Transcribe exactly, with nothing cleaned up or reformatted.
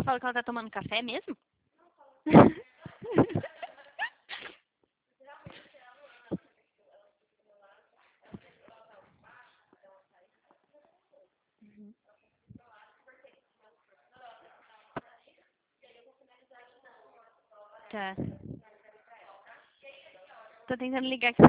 falou que ela tá tomando café mesmo? Tá. Tô tentando ligar aqui